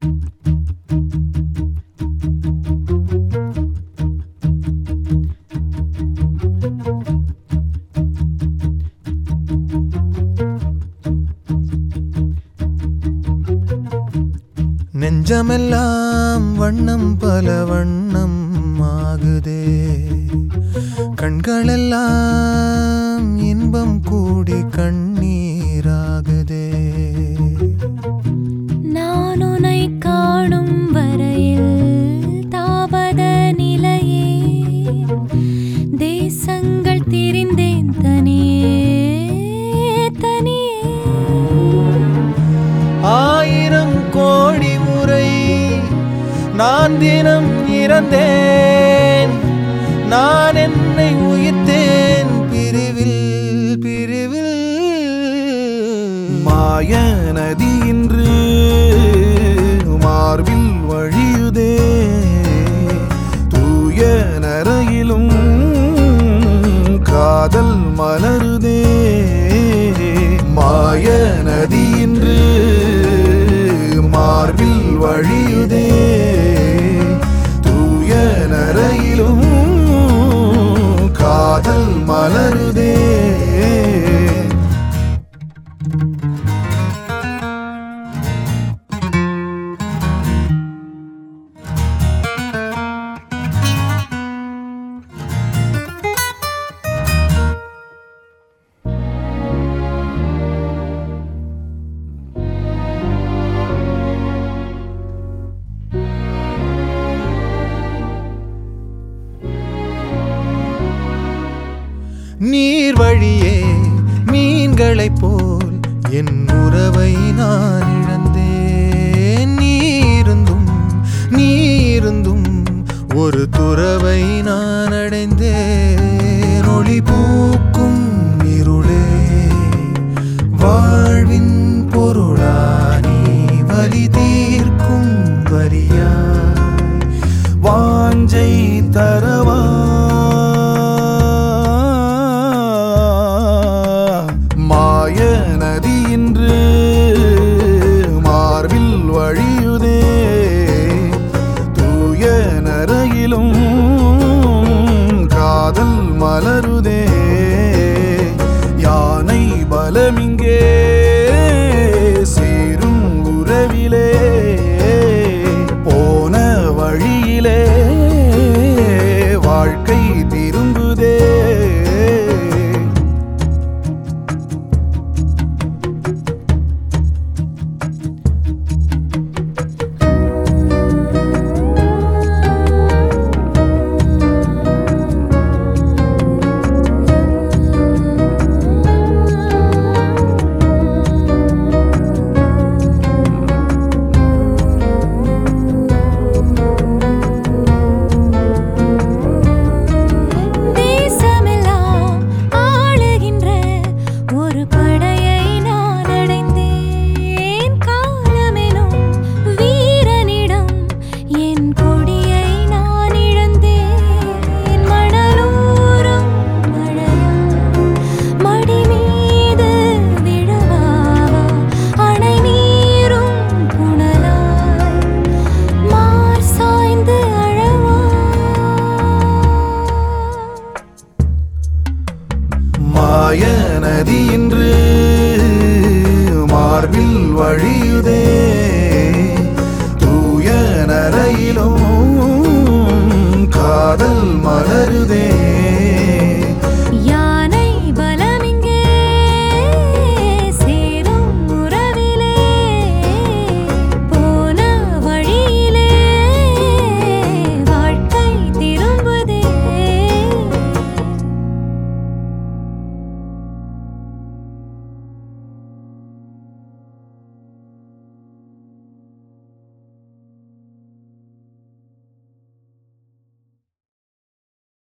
நெஞ்சமெல்லாம் வண்ணம் பல வண்ணம் ஆகுதே, கண்களெல்லாம் இன்பம் கூடி கண்ணீராகுதே. நான் உன்னை காணும் வரையில் தாவத நிலையே, தேசங்கள் திரிந்தேன் தனியே தனியே. ஆயிரம் கோடி முறை நான் தினம் இறந்தேன், நான் என்னை உயிர்த்தேன் பிரிவில் பிரிவில். மாய நதி இன்று மார்பில் வழியுதே, தூய நரையிலும் காதல் மலருதே. மாய நதி இன்று மார்பில் வழியுதே, தூய நரையிலும் காதல் மலருதே. நீர் வழியே மீன்களைப் போல் என் உறவை நான் இழந்தேன். நீருந்தும் ஒரு துறவை நான் அடைந்தேன். ஒளி பூக்கும் இருளே வாழ்வின் பொருளானி, வலி தீர்க்கும் வரியாய் வாஞ்சை தரவா